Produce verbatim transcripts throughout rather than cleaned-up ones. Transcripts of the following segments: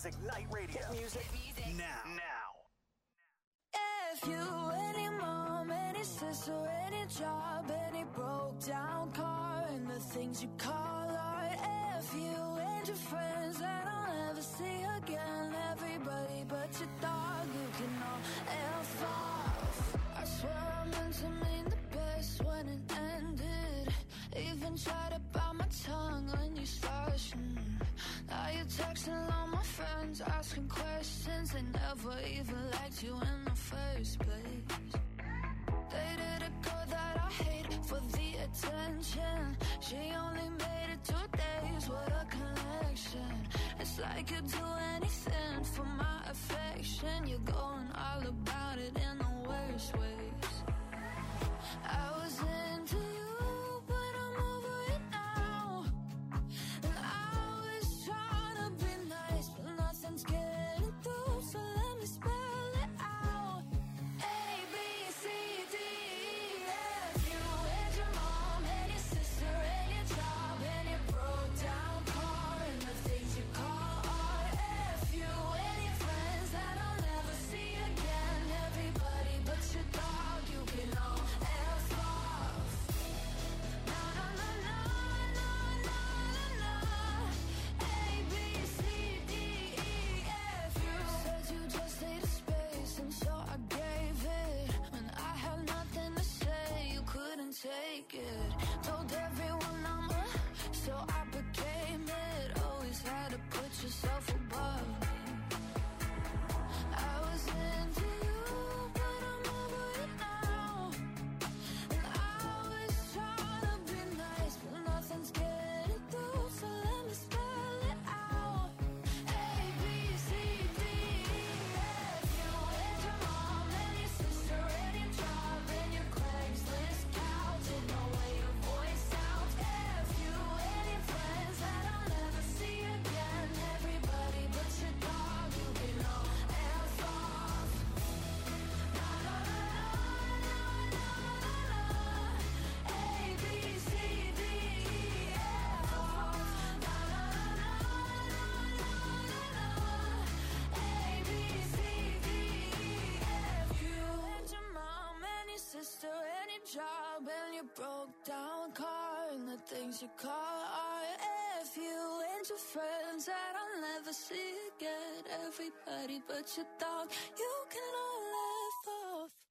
is Ignite Radio. Hit music, now. Now. If you, any mom, any sister, any job, any broke down car, and the things you call art. If you and your friends that I'll never see again, everybody but your dog, you can all F off. I swear I meant to mean the best when it ended. Even tried to bite my tongue when you started. Mm. Now you're texting all my friends, asking questions. They never even liked you in the first place. Dated a girl that I hate for the attention. She only made it two days, what a connection. It's like you'd do anything for my affection. You're going all about it in the worst ways. I was into you, but I'm over it now. And I was trying to be nice, but nothing's getting through, so let me spell it out. A, B, C, D, E, F. You and your mom and your sister and your job and your broke down car and the things you call art. F. You and your friends that I'll never see again. Everybody but your dog, you can all F off. Na na na na na na na na. A, B, C, D, E, F. You said you just needed space, and so I gave it. When I had nothing to say, you couldn't take it. Told everyone I'm a, so I became it. Always had to put yourself above me. I was into you, but I'm over it now. And I was trying to be nice, but nothing's getting through, so let me spell it out. A, B, C, D, E, F. You and your mom and your sister and your job and your Craigslist couch and the way your voice sounds. F. You and your friends that I'll never see again. Everybody but your dog, you can all F off. Na na na na na na na. A, B, C, D, E, F off. Na na na na na na na. A, B, C, D, E, F. You and your mom and your sister and your job and your broke down car and the things you call art. F. You and your friends that I'll never see again. Everybody but your dog, you can all F off.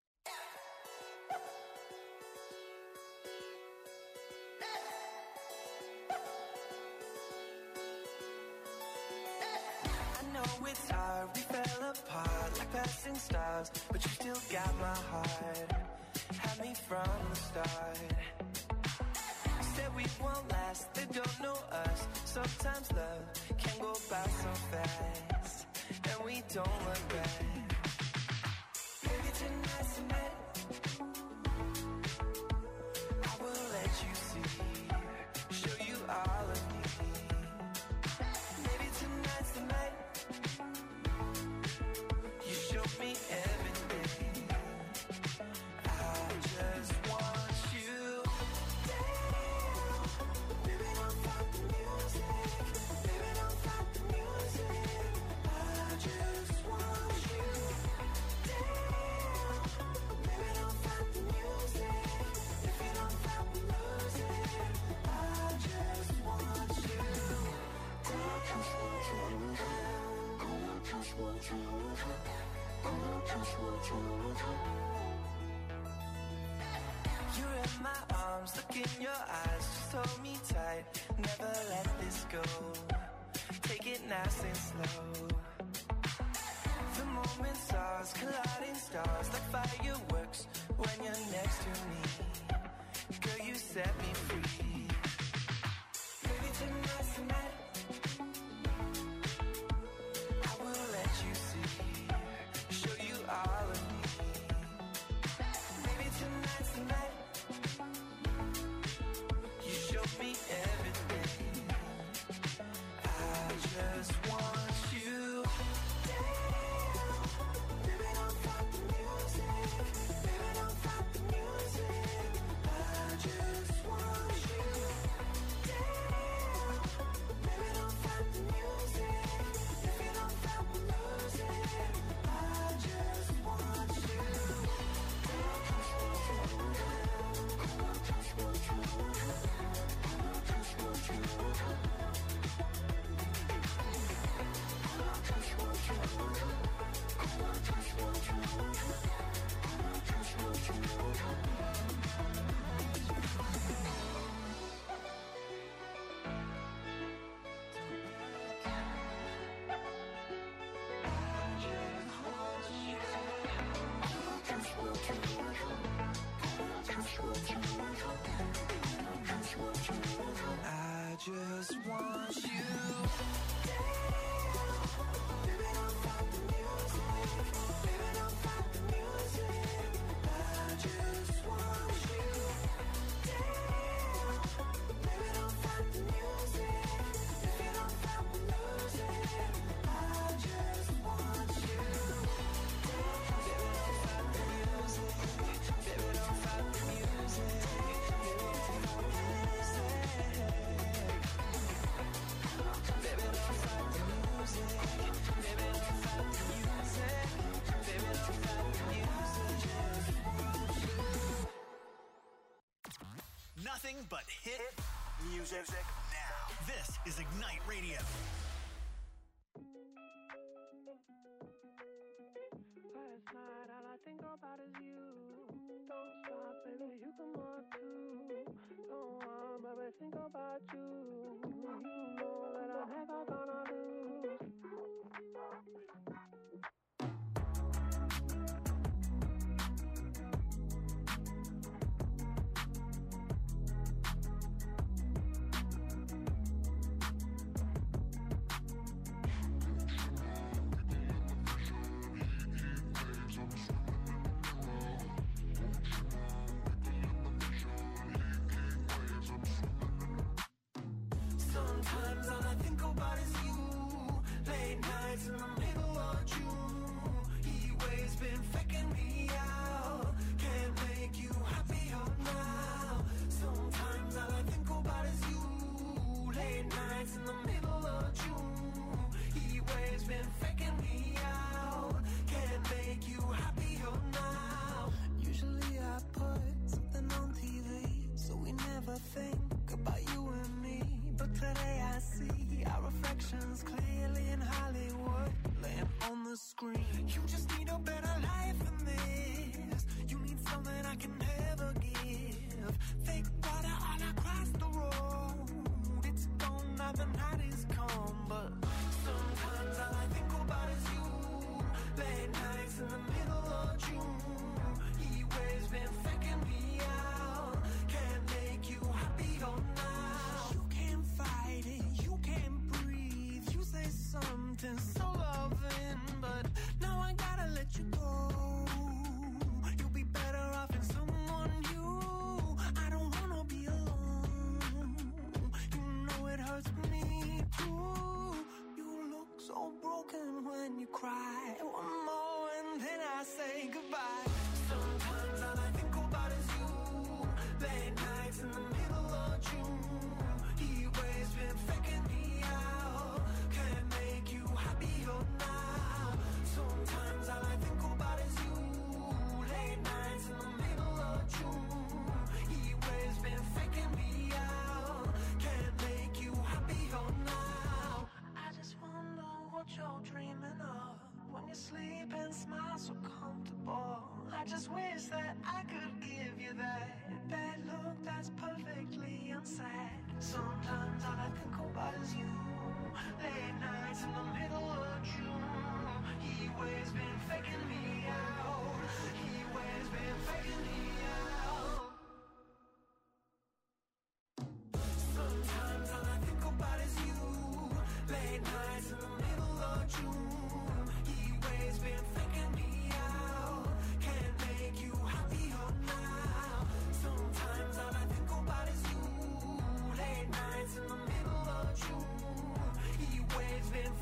I know it's hard, we fell apart like passing stars, but you still got my heart. Had me from the start. Said we won't last, they don't know us. Sometimes love can go by so fast, and we don't look back. Maybe tonight's the night I will let you see, show you all of me. Maybe tonight's the night you show me everything. I just want you. Damn, baby, don't fuck the music. Baby, don't fuck the music. I just want you. Damn, baby, don't fuck the music. If you don't fuck the music, I just want you. I just want you. I just want you. I just want you. You're in my arms, look in your eyes, just hold me tight, never let this go. Take it nice and slow. The moment's ours, colliding stars like fireworks when you're next to me. Girl, you set me free. Maybe tonight's the night I will let you see, show you all of me. Maybe tonight's the night you show me everything. I just want you. Damn, baby, don't fuck the music. Baby, don't fuck the music. I just want you. Damn, baby, want you. Baby, don't fight the music. Baby, don't fight the music. I just want you. Baby, don't fight the music. Baby, don't fight the music. I just want you. Baby, don't fight the music. Baby, don't fight the music. Baby, don't fight the music. Baby, don't fight the music. Baby, don't fight the music. Baby, don't fight the music. Nothing but hit music now. This is Ignite Radio. Last night, all I think about is you. Don't stop, baby, you can walk too. Don't want, baby, think about you. You know that I'm never gonna lose. Sometimes all I think about is you. Late nights in the middle of June. Heat waves been faking me out. Can't make you happier now. Sometimes all I think about is you. Late nights in the middle of June. Heat waves been faking me out. Can't make you happier now. Usually I put something on T V, so we never think about you and me. But today I see our reflections clearly in Hollywood, laying on the screen. You just need a better life than this. You need something I can never give. Fake water all across the road. It's gone now, the night is come. But sometimes all I think about is you. Late nights in the middle of June. Heat waves been faking me out. Can't make you happier now. You can't fight it, you can't breathe. You say something so loving, but now I gotta let you go. You'll be better off in someone new. I don't wanna be alone. You know it hurts me too. You look so broken when you cry. One more and then I say goodbye. Sometimes all I think about is you. Late nights in the middle of June. Heat waves been faking me out. Can't make you happier now. Sometimes all I think about is you. Late nights in the middle of June. Heat waves been faking me out. Can't make you happier now. I just wonder what you're dreaming of when you sleep and smile so comfortable. I just wish that I could give you that that look that's perfectly unsaid. Sometimes all I think about is you. Late nights in the middle of June. Heat waves been faking me out. Heat waves been faking me out. Sometimes all I think about is you. Late nights in the middle of June. Heat waves been faking me out. Can't make you happier now. Sometimes all I think about is you. Late nights in the middle of June. Heat waves been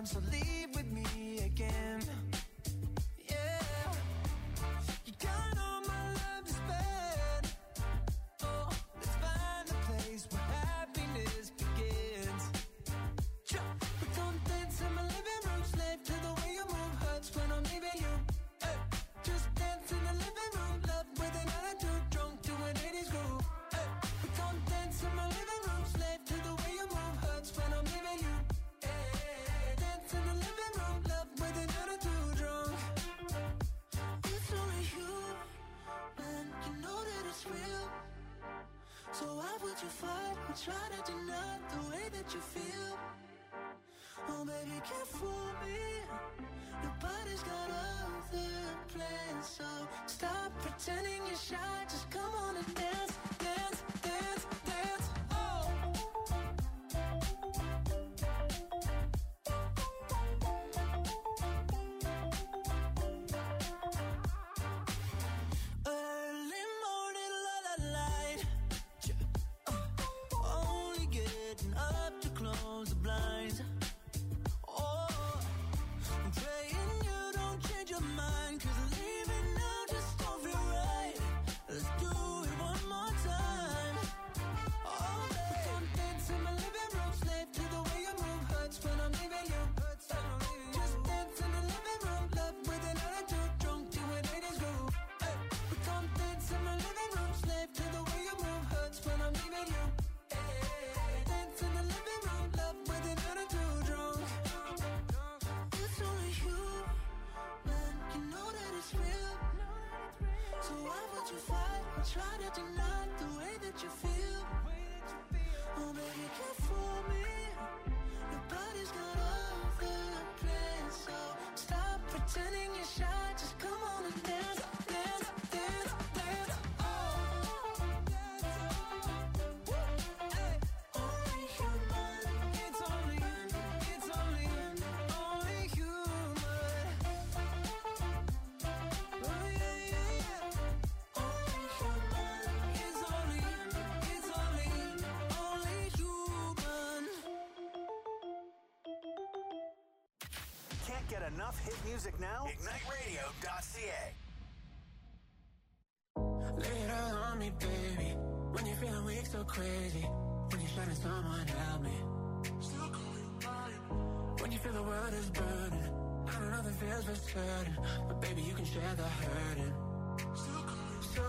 time, so leave with me again. Yeah, you got all my love to spend. Oh, let's find a place where happiness begins. We don't dance in my living room, slave to the way you move, hurts when I'm leaving you. Hey, just dance in the living room, love with an attitude, drunk to an eighties groove. Hey, we don't dance in my living room, slave to the way you move, hurts when I'm leaving you. Hey, dance in the living room, love with an attitude, drunk. It's only you, man, you know that it's real. So why would you fight or try to deny the way that you feel? Oh baby, can't fool me. Nobody's got other plans, so stop pretending you're shy. Just come on and dance, dance, dance, dance. Oh. Early morning, la la light. Only getting up to close the blinds. Oh, I'm praying you don't change your mind, 'cause leaving now just don't feel right. Let's do it one more time. Oh, baby, don't dance in my living room, slave to the way you move, hurts when I'm leaving you. Just dance in the living room, love with an attitude, drunk to an eighties groove. Hey, we don't dance in my living room, slave to the way you move, hurts when I'm leaving you. Hey, dance in the living room, love with an attitude, drunk. It's only you, man, you know that it's real. So why would you fight or try to deny the way that you feel? Oh baby, can't fool me. Nobody's got other plans, so stop pretending you're shy. Just come on and dance, dance, dance, dance. Oh, hey, only human. It's only, it's only, only human. Oh yeah, yeah, yeah. Only human. It's only, it's only, only human. Can't get enough hit music now? ignite radio dot c a. Lay it all on me, baby. When you're feeling weak, so crazy. When you're shining, someone help me. When you feel the world is burning, I know nothing feels for certain, but baby, you can share the hurting. So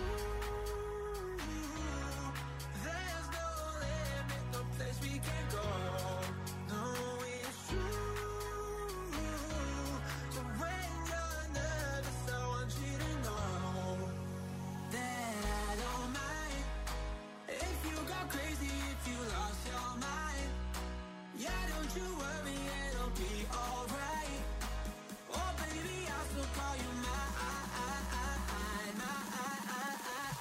there's no limit, no place we can go. No, it's true. So when you're nervous, I want you to know that I don't mind if you go crazy, if you lost your mind. Yeah, don't you worry, it'll be alright. Oh baby, I'll still call you mine, mine, mine.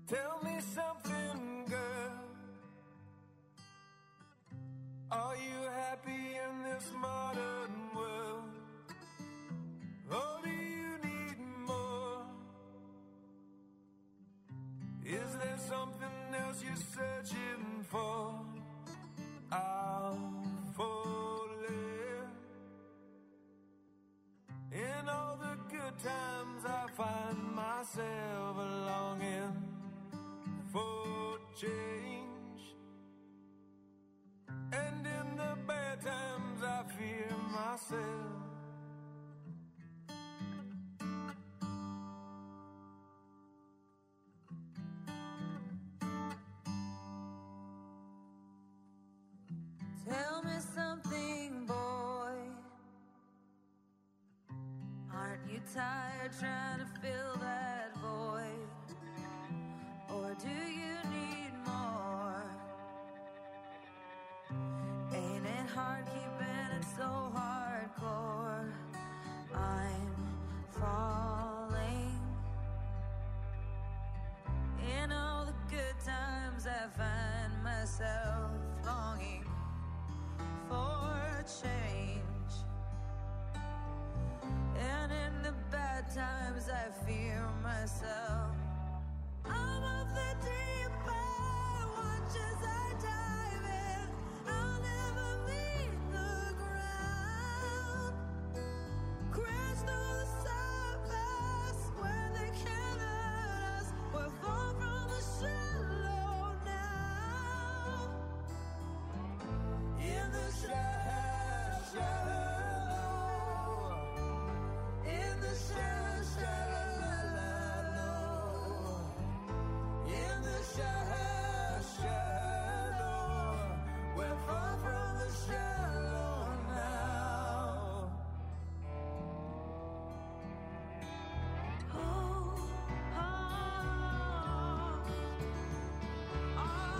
Tell me something, girl. Are you happy in this modern world? Or do you need more? Is there something else you're searching for? I'm falling. In all the good times I find myself longing for change, and in the bad times I fear myself. Tell me something, boy. Aren't you tired trying to fill that void? Or do you need more? Ain't it hard keeping it so hardcore? I'm falling. In all the good times I find myself longing for change, and in the bad times I fear myself. I'm of the deep end, watch as I dive in. I'll never meet the ground. Crash through the surface where they can't hurt us. We're far from the shallow now. In the shallow, shallow, in the shallow, shallow, in the shallow, shallow, we're far from the shallow now. Oh, oh, oh,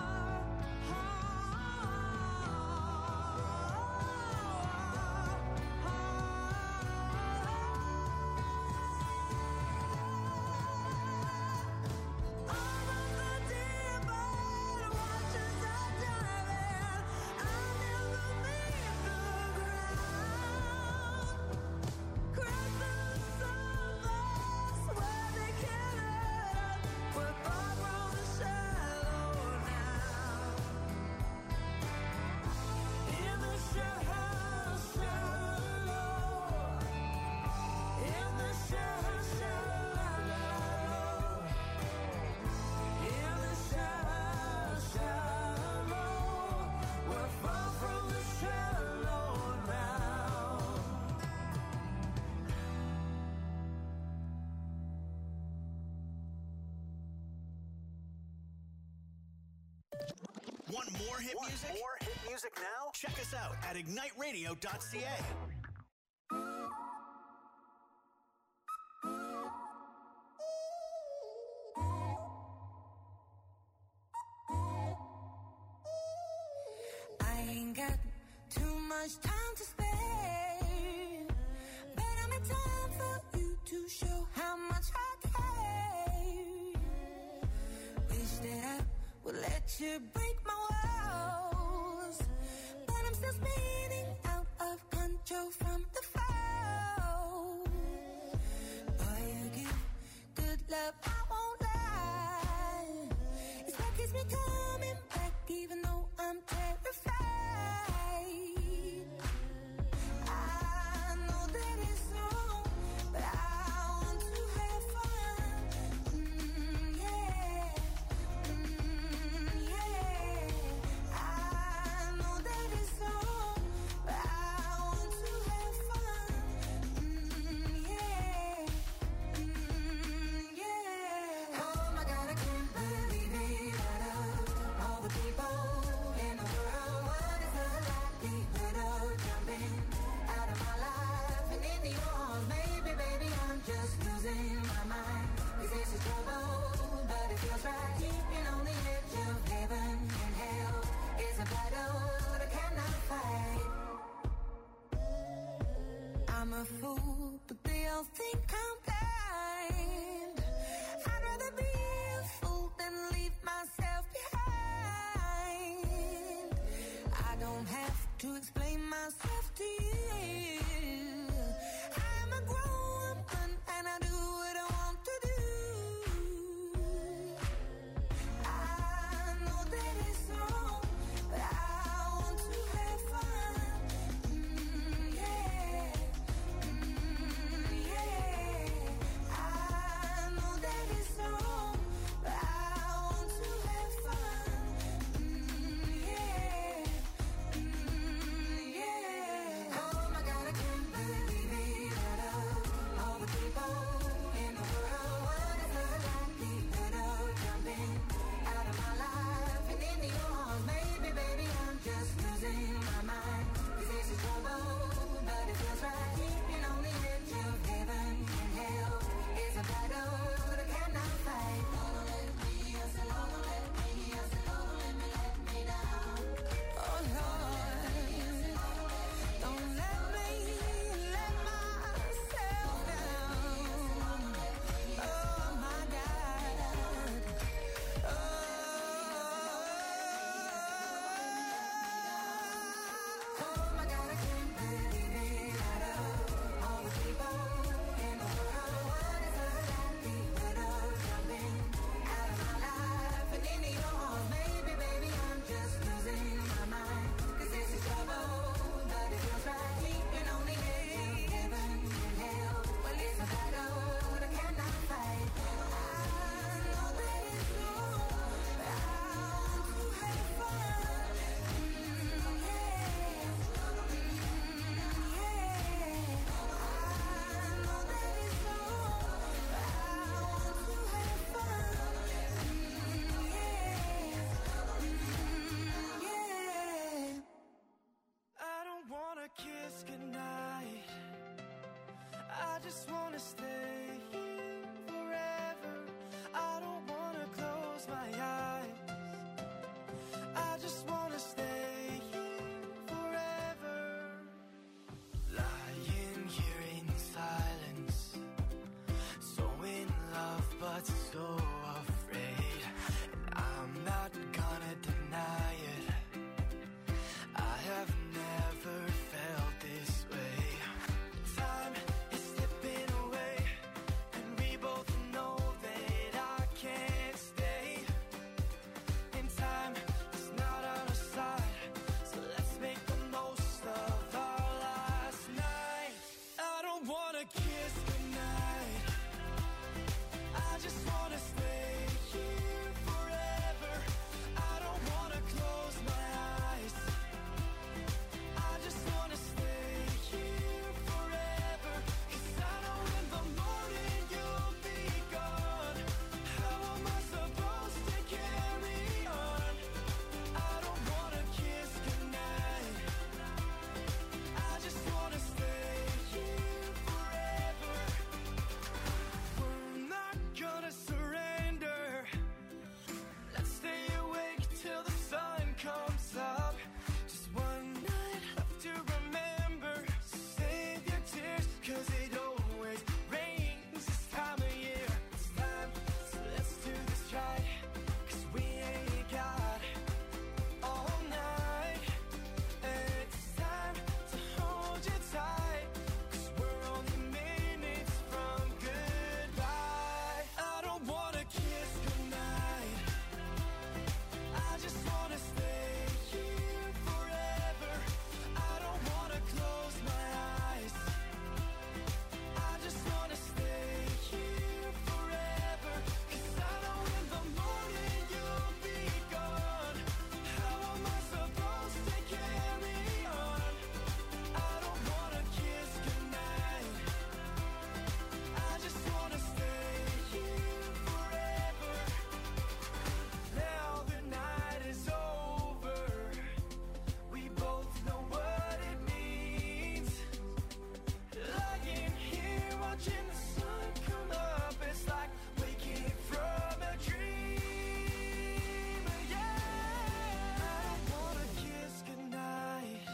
Want more hit Want music? more hit music now? Check us out at ignite radio dot c a. I ain't got too much time to spare, but I'm in time for you to show how much I care. Wish that I would let you break my walls, but I'm still spinning out of control from the fall. Boy, you give good love, I won't lie. It's what keeps me coming back, even though I'm terrified. I know that it's wrong, but I want to have fun. Mm, yeah, mm, yeah. I know that it's wrong, but I want to have fun. Mm, yeah, mm, yeah. Oh my God, I can't believe it. Out of all the people in the world, what is the likelihood of jumping out of my life and into yours? Maybe, baby, I'm just losing my mind. 'Cause this is trouble, but it feels right. Keeping on the edge of heaven and hell is a battle that I cannot fight. I'm a fool, but they all think I'm blind. I'd rather be a fool than to explain myself to you. I'm a grown woman and I do what I want to do. I know that it's wrong, but I want to have fun. Mm, yeah, mm, yeah. I know that it's wrong, but I want to have fun. Mm, yeah, mm, yeah. Oh my God, I can't believe it. Out of all the people in the world, what is the likelihood of jumping out of my life and into your arms? Maybe, baby, I'm just losing my mind. 'Cause this is trouble, but it feels right. Keeping on the edge of heaven and hell is a battle that I cannot fight. Don't let me, I said, don't let me, I said, don't let me let me down. Oh Lord, don't let me let myself down. Oh my God. Oh, oh my God, I can't believe it. Out of all the people in the world, what is the likelihood of jumping out of my life and into your arms? Maybe, baby, I'm just losing my mind. 'Cause this is trouble, but it feels right. Keeping on the edge of heaven and hell. Well, it's a battle that I cannot fight. I know that it's wrong, but I want to have fun. Mm, yeah, mm, yeah. I know that it's wrong, but I want to have fun. Mm, yeah, mm, yeah. I don't wanna kiss goodnight. I just wanna stay here forever. I don't wanna close my eyes. I just wanna stay here forever. Lying here in silence, so in love but so afraid. And I'm not gonna deny it. I have never felt this way. Time is slipping away, and we both know that I can't stay. And time is not on our side, so let's make the most of our last night. I don't wanna kiss goodnight. I just wanna stay here forever. I don't wanna close my eyes. I just wanna stay here forever. 'Cause I know in the morning you'll be gone. How am I supposed to carry on? I don't wanna kiss goodnight. I just wanna stay here forever. We're not gonna surrender. Let's stay awake till the sun comes up. Just one night left to remember. So save your tears, 'cause it always rains this time of year. It's time, so let's do this right. 'Cause we ain't got all night. And it's time to hold you tight. 'Cause we're only minutes from goodbye. I don't wanna kiss goodnight. I just wanna stay here forever. I don't wanna close my eyes. I just wanna stay here forever. 'Cause I know in the morning you'll be gone. How am I supposed to carry on? I don't wanna kiss goodnight. I just wanna stay here forever. Now the night is over. We both know what it means. Lying here watching the sun come up, it's like waking from a dream. Yeah, I don't wanna kiss goodnight.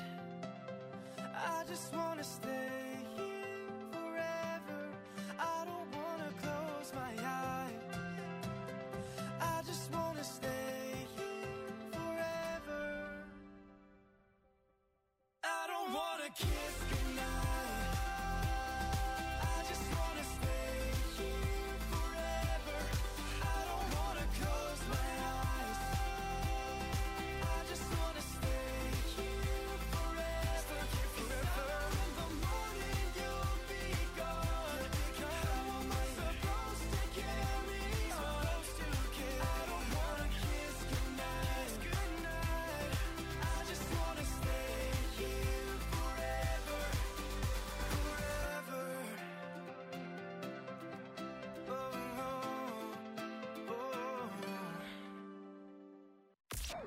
I just wanna stay here forever. I don't wanna close my eyes. I just wanna stay here forever.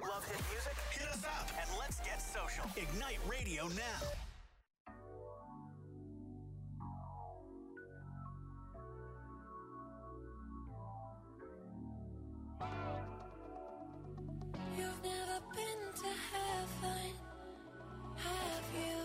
Love hit music? Hit us up and let's get social. Ignite Radio now. You've never been to heaven, have you?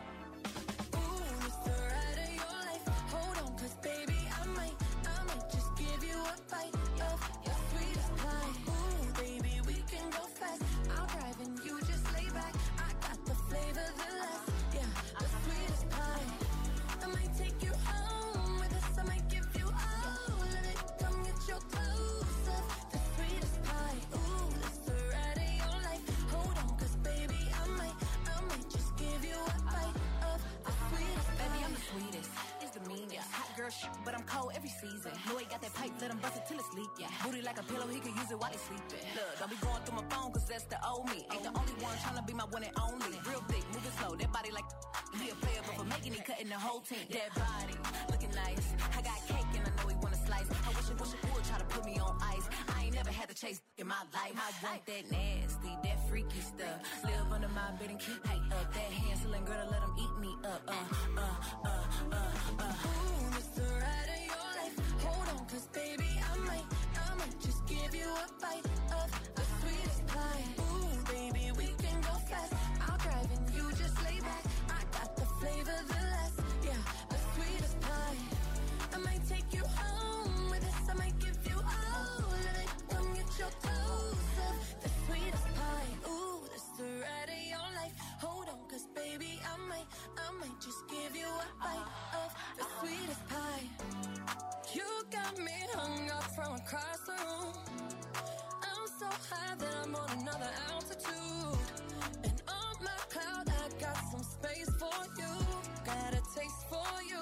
Ooh, it's the ride of your life. Hold on, cause baby, I might, I might just give you a bite of your sweetest pie. Ooh, baby, we can go fast. I'll drive and you just lay back. I got the flavor, the last, yeah, the sweetest pie. I might take you home with us. I might give you all of it. Come get your clothes up, the sweetest pie. Ooh, it's the ride of your life. Hold on, cause baby, I might, I might just give you a bite of the sweetest pie. Baby, I'm the sweetest. It's the meanest. Hot girl shit, but I'm cold every season. No, he got that pipe, let him bust it till it's leak. Yeah. Booty like a pillow, he could use it while he's sleeping. Look, don't be going through my phone, cause that's the old me. Ain't the only one trying to be my one and only. Real thick, moving slow, that body like he a player, but for making it, cutting the whole team. That body, looking nice. I got cake and I know he wanna slice. I wish it, wish it would try to put me on ice. I ain't never had to chase in my life. I want that nasty, that freaky stuff. Live under my bed and keep me up. That Hansel girl to let him eat me up. Uh, uh, uh, uh, uh. Ooh, it's the ride of your life. Hold on, cause baby, I might, I might just give you a bite of the sweetest pie. Ooh, baby, we can go fast. I'll drive and you just lay back. I got the flavor, the last, yeah, the sweetest pie. I might take you home with us. I might give you all of it. Come get your clothes up, the sweetest pie. Ooh, it's the ride of your life. Hold on, cause baby, I might, I might just give you a bite of the sweetest pie. You got me hung up from across the room. I'm so high that I'm on another altitude. And on my cloud, I got some space for you. Got a taste for you.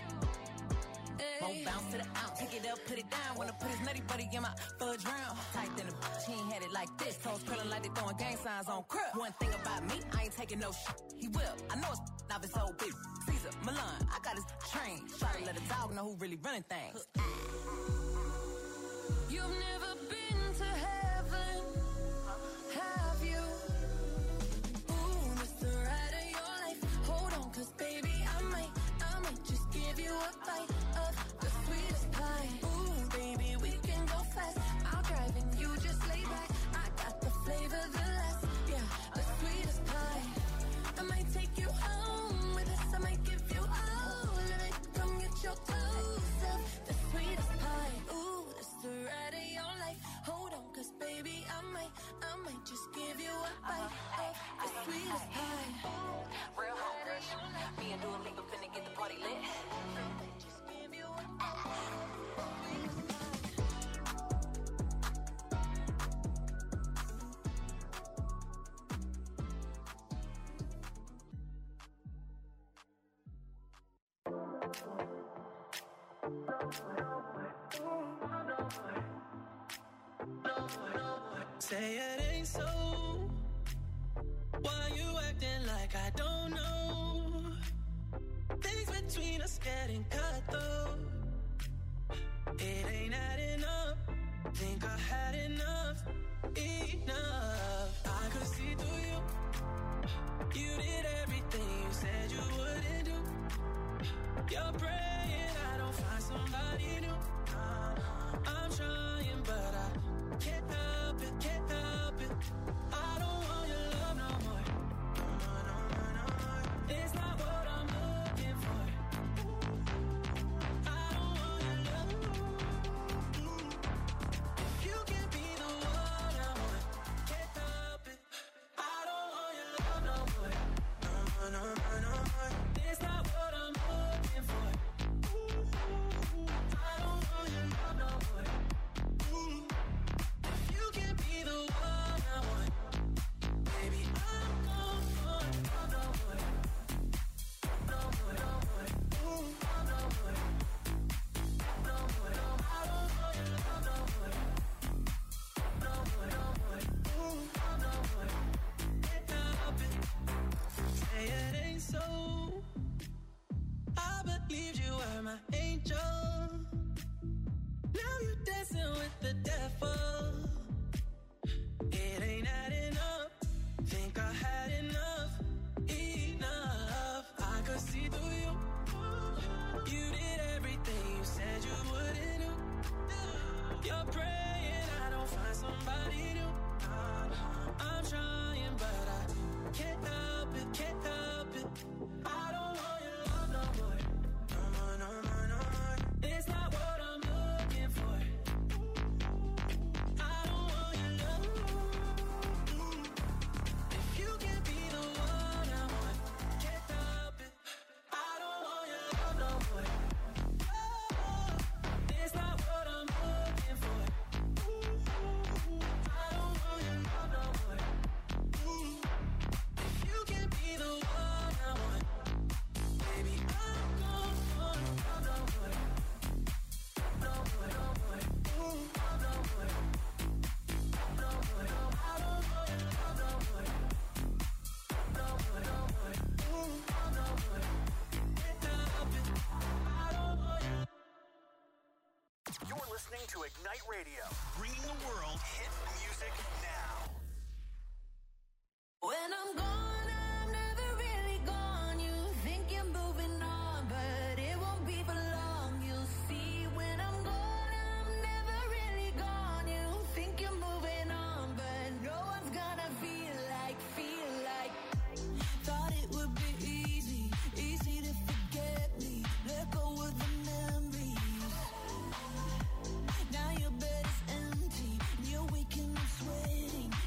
Won't bounce to the out, take it up, put it down. Wanna put his nutty buddy in my fudge round. Tight than a bitch, he ain't had it like this. Toes curling like they throwing gang signs on crib. One thing about me, I ain't taking no shit. He will, I know it's off his whole big. Caesar, Milan, I got his train. Try to let a dog know who really running things. You've never been to heaven, have you? Ooh, it's the ride of your life. Hold on, cause baby, I might, I might just give you a bite of the sweetest pie. Ooh, baby, we can go fast. I'll drive and you just lay back. I got the flavor, the last, yeah, the sweetest pie. I might take you home with us. I might give you all of it. Come get your clothes up, the sweetest pie. Ooh, it's the ride of your life. Hold on, cause baby, I might, I might just give you a bite of the sweetest pie. Real homegirl, me and Dua Lipa finna get the party lit. Just give you a bite of the sweetest pie. Say it ain't so. Why you acting like I don't know? Things between us getting cut though. It ain't adding up. Think I had enough, enough. I could see through you. You did everything you said you wouldn't do. You're praying I don't find somebody new. I'm trying, but I can't help it, can't help it. I don't want your love no more. No, no, no, no, no. It's not what I'm looking for. I don't want your love. If you can be the one I want, can't help it. I don't want your love no more. No, no, no, no, no. It's not what I'm looking for. I don't want your love no more. If you can be the one I want, baby, I'm gone for love no more. No more, no more. Ooh, no more. No more, no more. I don't want your love no more. No more, no more. Ooh, no more. Can't help it. Say it ain't so. I believed you were my angel. Now you're dancing with the devil. It ain't adding listening to Ignite Radio, bringing the world hit music now. When I'm gone, I'm never really gone. You think you're moving on, but it won't be for long. You'll see when I'm gone, I'm never really gone. You think you're moving on, but no one's gonna feel like, feel like. Thought it would be easy, easy to forget me. Let go of the memories. Now your bed is empty, you're waking up sweating.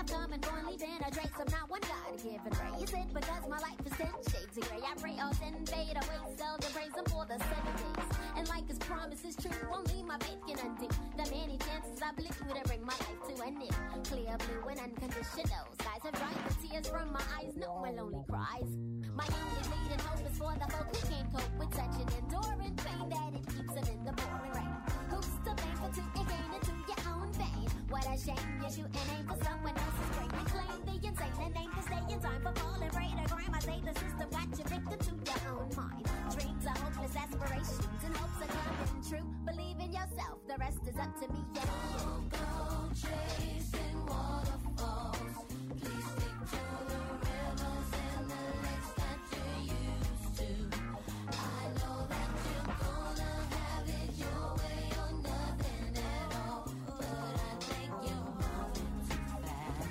come and born leaving a trace. I'm not one God to give and praise it because my life is ten shades of gray. I pray all sin fade away, seldom praise him for the seven days. And like his promise is true, only my faith can undo the many chances I blew to bring my life to an end. Clear blue and unconditional skies have dried the tears from my eyes, no more lonely cries. My only leading hope is for the folk who can't cope with such an enduring pain that it keeps them in the pouring rain. Who's to blame for to gain into your own vein? What a shame you shoot and aim for someone else's brain. You claim the insane and aim to stay in time for falling prey to crime. I say the system got you victim to your own mind. Dreams are hopeless aspirations and hopes are coming true. Believe in yourself, the rest is up to me. Yeah. Don't go chasing waterfalls. Please stick to the rivers and the lakes that you used to. I know that you're gonna have it your way or nothing at all, but I think you're moving too fast.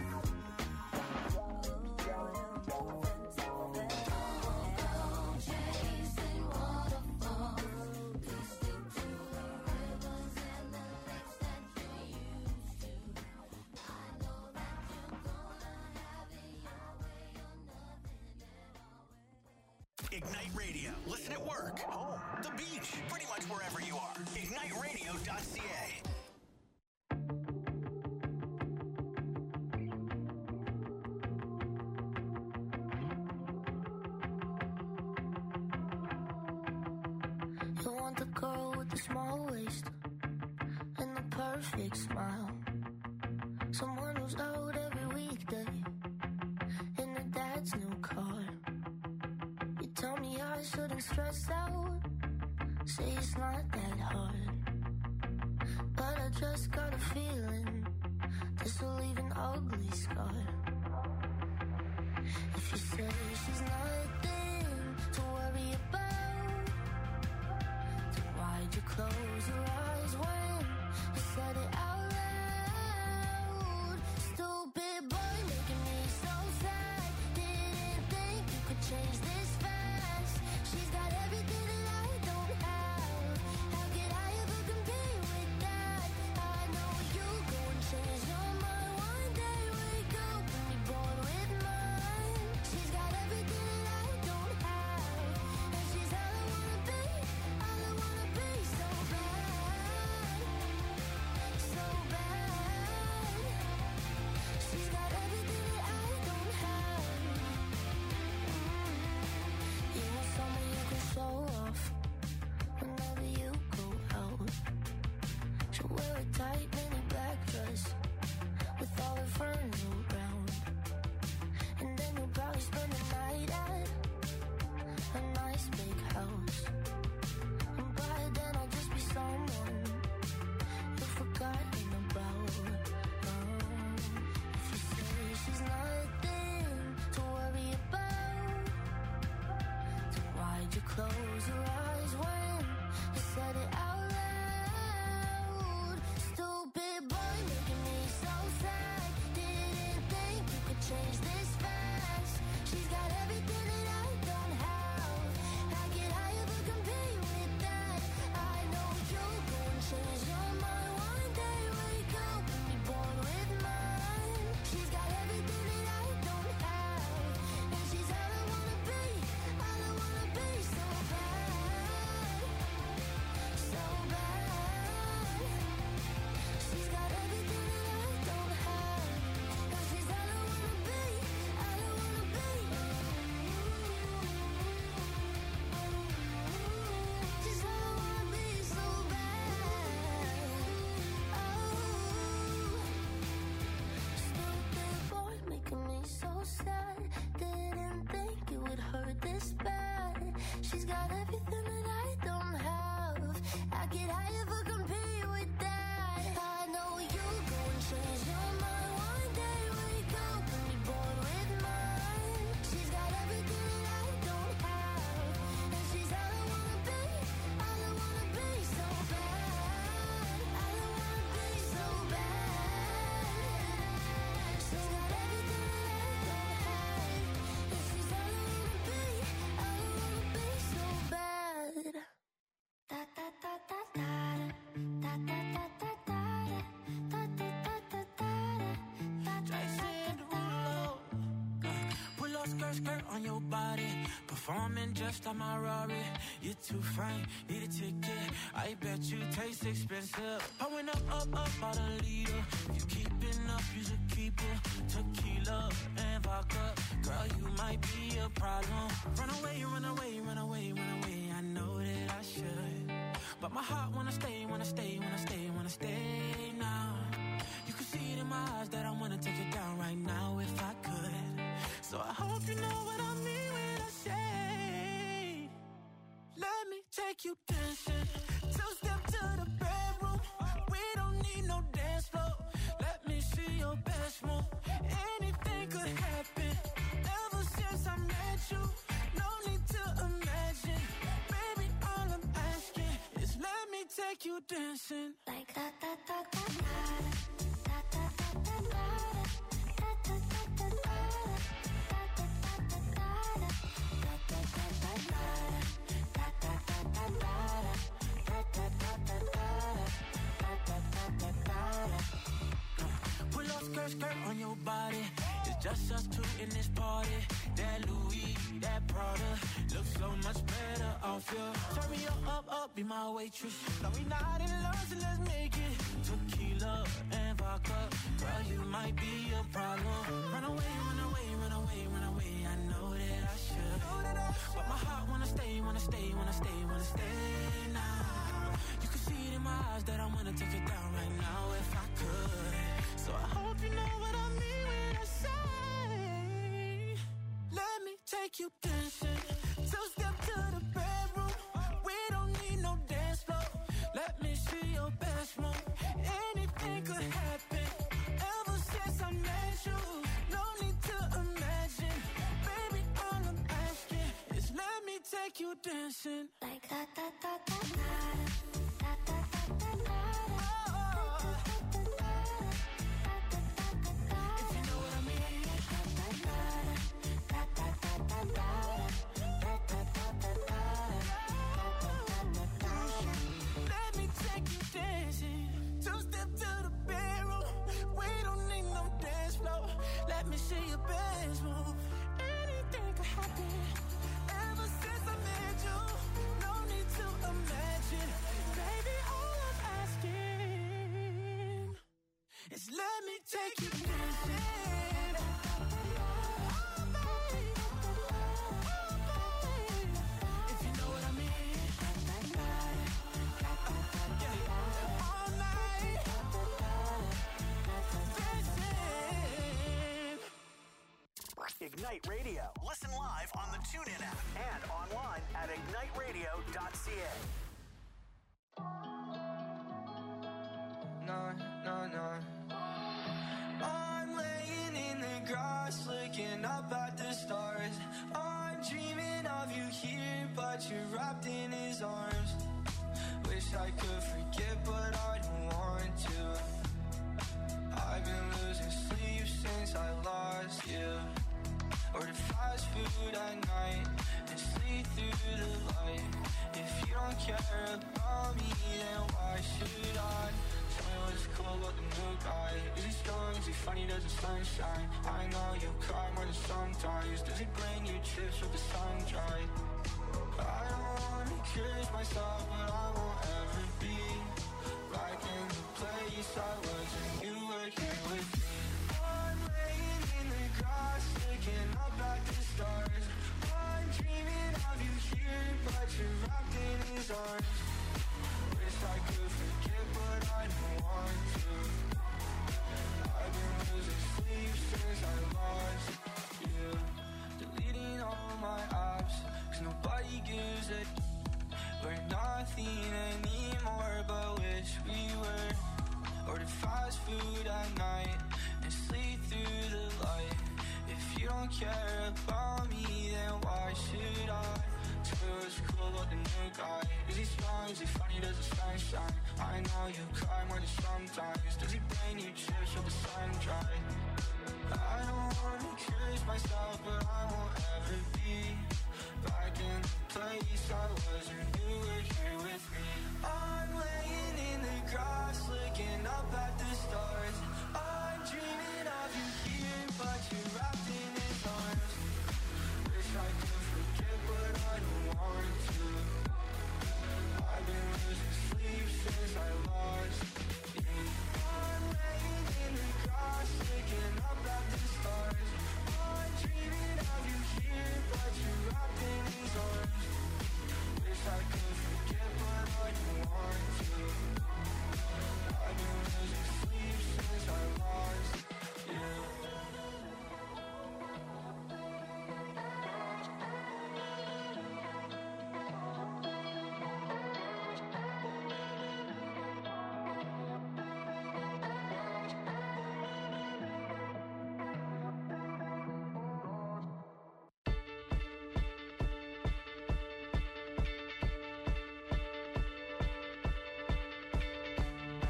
Chasing waterfalls. Please stick to the rivers and the lakes that you used to. I know that you're gonna have it your way or nothing at all. Ignite Radio. Listen at work, home, the beach, pretty much wherever you are. ignite radio dot c a. You want the girl with the small waist and the perfect smile. Someone who's out every weekday in her dad's new car. You tell me I shouldn't stress out, say it's not that hard. But I just got a feeling this will leave an ugly scar. If you say she's nothing to worry about, then why'd you close your eyes when you said it out loud? Stupid boy making me so sad. Didn't think you could change this fast. She's got everything that I don't have. How could I ever compare with that? I know you go and change your mind one day. Wake up and be bored with mine. She's got everything that I don't have, and she's all I wanna be, all I wanna be. So bad, so skirt on your body, performing just like my Rari. You're too fine, need a ticket. I bet you taste expensive. Pouring up, up, up, out a leader. If you keeping up, you should keep it. Tequila and vodka, girl, you might be a problem. Run away, run away, run away, run away. I know that I should, but my heart wanna stay, wanna stay, wanna stay, wanna stay now. You can see it in my eyes that I wanna take it down right now if I could. So I hope you know what I mean when I say, let me take you dancing. Two step to the bedroom. We don't need no dance floor. Let me see your best move. Anything could happen. Ever since I met you, no need to imagine. Baby, all I'm asking is let me take you dancing. Like da da da da da da da da da da da Pull up skirt, skirt on your body. It's just us two in this party. That Louis, that Prada looks so much better off you. Turn me up, up, up, be my waitress. Now we not in love, so let's make it. Tequila and vodka, girl, you might be a problem. Run away, run away, run away, run away. I know that I should, but my heart wanna stay, wanna stay, wanna stay, wanna stay now. You can see it in my eyes that I wanna take it down right now if I could. So I hope you know what I mean when I say, let me take you dancing. Two step to the bedroom. We don't need no dance floor. Let me see your best move. Anything could happen. Ever since I met you, no need to imagine. Baby, all I'm asking is let me take you dancing. like da da da da da da da da da. If you know what I mean. Let me take you dancing. Two step to the bedroom. We don't need no dance floor. Let me see your best move. Anything could happen. Ever since I met you, no need to imagine. Baby, all I'm asking is let me take you dancing. If you know what I mean. All night. Dancing. Ignite Radio. Listen live on the TuneIn app and online at ignite radio dot c a. No, no, no. I'm laying in the grass, looking up at the stars. I'm dreaming of you here, but you're wrapped in his arms. Wish I could forget, but I don't want to. I've been losing sleep since I lost you. Order fast food at night and sleep through the light. If you don't care about me, then why should I? Tell me what's cool about the new guy. Is he strong? Is he funny? Does the sunshine? I know you cry more than sometimes. Does he bring you trips with the sun dry? I don't wanna curse myself, but I won't ever be back in the place I was when you were here with me. I'm laying in the grass, looking up at the stars. I'm dreaming of you here, but you're wrapped in his arms. Wish I could forget, but I don't want to. I've been losing sleep since I lost you. Deleting all my apps, cause nobody gives a. We're nothing anymore, but wish we were. Order fast food at night and sleep through the light. If you don't care about me, then why should I? Tell me what's cool about the new guy. Is he strong? Is he funny? Does the sunshine? I know you cry more than sometimes. Does he bring you chips with the sun dry? I don't wanna curse myself, but I won't ever be back in the place I was when you were here with me. I'm laying in the grass, looking up at the stars. I'm dreaming of you here, but you're wrapped in his arms.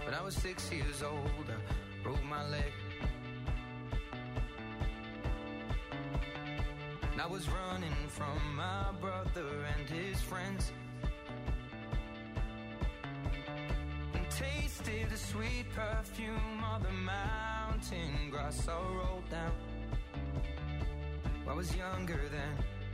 When I was six years old, I broke my leg. And I was running from my brother and his friends, and tasted the sweet perfume of the mountain grass I rolled down. I was younger then.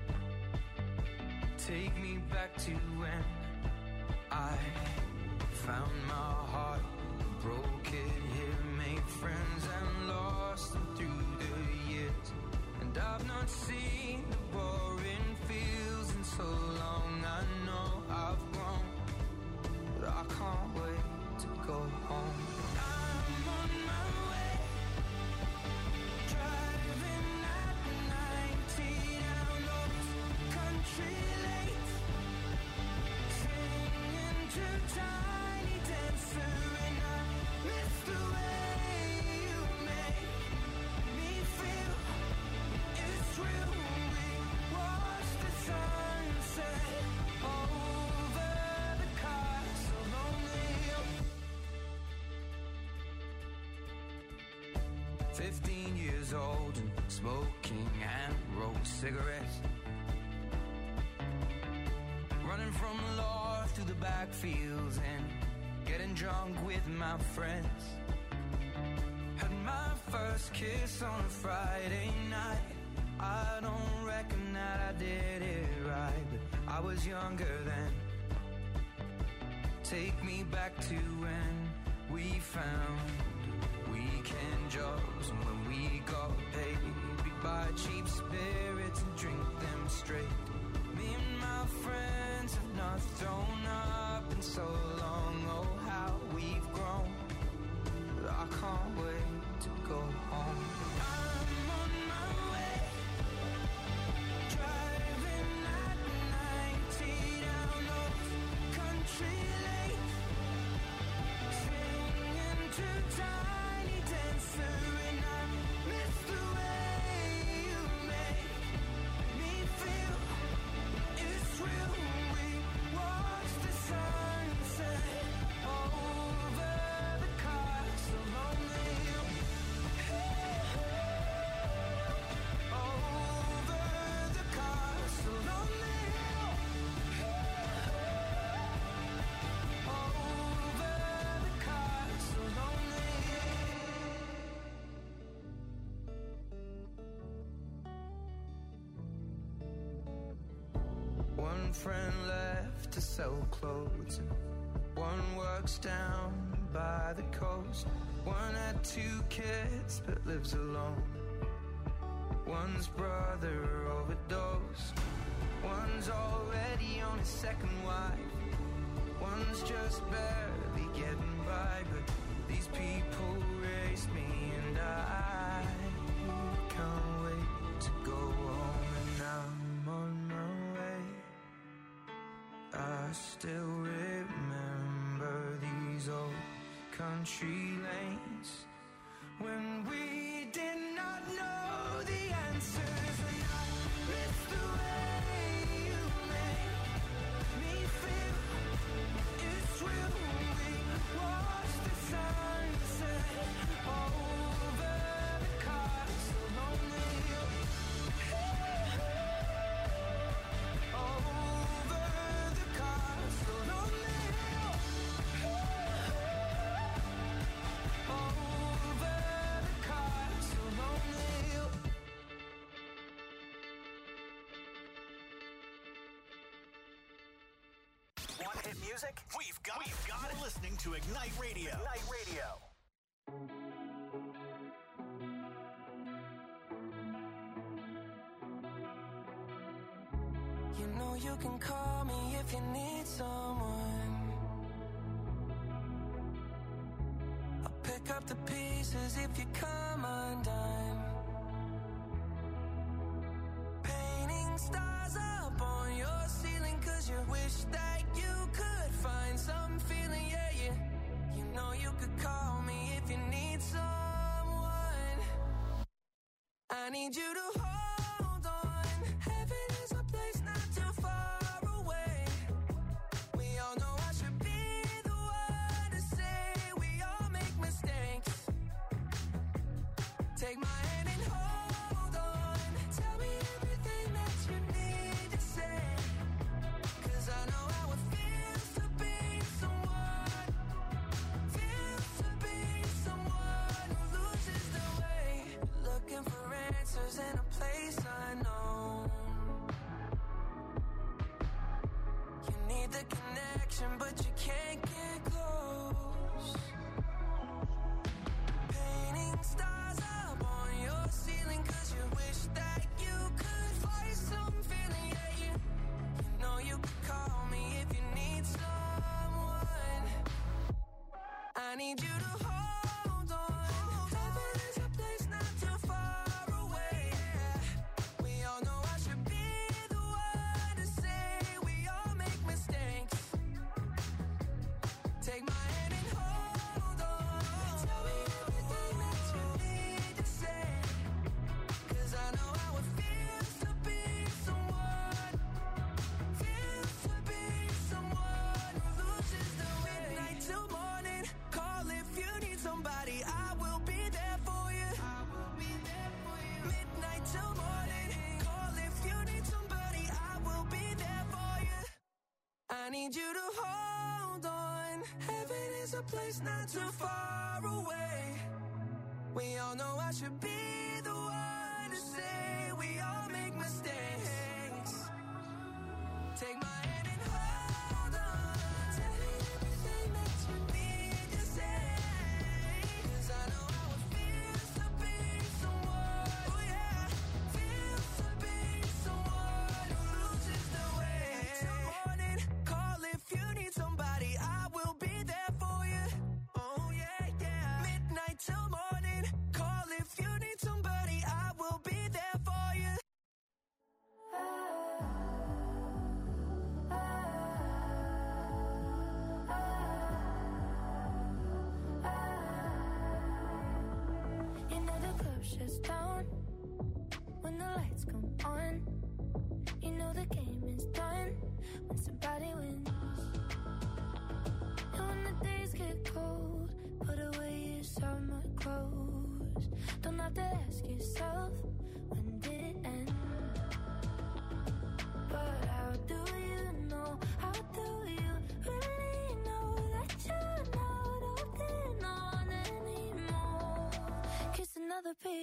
Take me back to when I found my heart, broke it here, made friends and lost them through the years. And I've not seen the boring fields in so long. I know I've grown, but I can't wait to go home. I'm on my way, driving at ninety down those country lanes, singing to Tiny Dancer, and I miss the way you make me feel. It's real. We watch the sunset over the castle lonely. Fifteen years old and smoking and rolled cigarettes, running from the law through the backfields and getting drunk with my friends. Had my first kiss on a Friday night. I don't reckon that I did it right, but I was younger then. Take me back to when we found weekend jobs, and when we got paid, we'd buy cheap spirits and drink them straight. Me and my friends have not thrown up in so long. Oh, how we've grown, but I can't wait to go home. I'm on my way, driving at ninety down those country lanes, singing to Tiny Dancer, and I miss the way you make me feel. It's real. We watch the sunset over the castle lonely. Over the castle lonely. Over the castle lonely. One friend left to sell clothes, and one works down by the coast. One had two kids but lives alone. One's brother overdosed. One's already on his second wife. One's just barely getting by, but these people raised me, and I can't wait to go home. And I'm on my way. I still remember these old country lanes when we did not know the answers, and I miss the way you make me feel. It's real. We watch the sunset over the castle lonely. Over the castle lonely. Over the castle lonely. Want hit music? We've got, we've got it. Listening to Ignite Radio. Ignite Radio. You know you can call me if you need someone. I'll pick up the pieces if you come undone. Painting stars up on your ceiling 'cause you wish that you could find some feeling, yeah, yeah. You know you could call me if you need someone. I need you to hold on. Heaven is a place not too far away. We all know I should be the one to say we Take my hand and hold on. Tell me everything that you need to say. Cause I know how it feels to be someone. Feels to be someone who loses their way. Looking for answers in a place unknown. You need the connection, but you can't get close. Painting stars up on your ceiling, cause you wish that you could find some feeling. Yeah, you, you know you could call me if you need someone. I need you to hold on. Heaven is a place not too far away. Yeah. We all know I should be the one to say we all make mistakes. Take my hand and hold on. Tell me everything that you need to say. Cause I know how it feels to be someone. Feels to be someone who loses the way. Midnight till morning. Call if you need somebody. I will be there for you. I will be there for you. Midnight till morning. Call if you need somebody. I will be there for you. I need you to hold on. Heaven is a place not too far away. We all know I should be the one to say we all make mistakes. Take my hand and hold on. Tell me everything that you need to say. Cause I know how it feels to be someone. Oh yeah. Feels to be someone who loses their way. Till morning, call if you need somebody. I will be there for you. Oh yeah, yeah. Midnight till morning, call if you need somebody. I will be there for you. You know the club shuts down when the lights come on. You know the game is done when somebody wins. And when the days get cold, put away your summer clothes. Don't have to ask yourself, when did it end? But how do you know, how do you really know that you're not holding on anymore? Kiss another piece